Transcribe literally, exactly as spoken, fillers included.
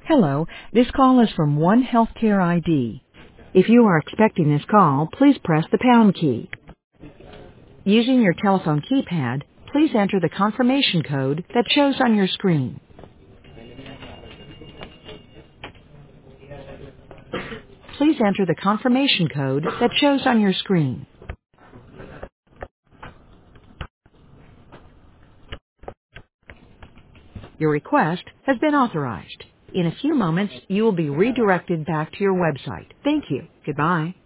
Hello, this call is from One Healthcare I D. If you are expecting this call, please press the pound key. Using your telephone keypad, please enter the confirmation code that shows on your screen. Please enter the confirmation code that shows on your screen. Your request has been authorized. In a few moments, you will be redirected back to your website. Thank you. Goodbye.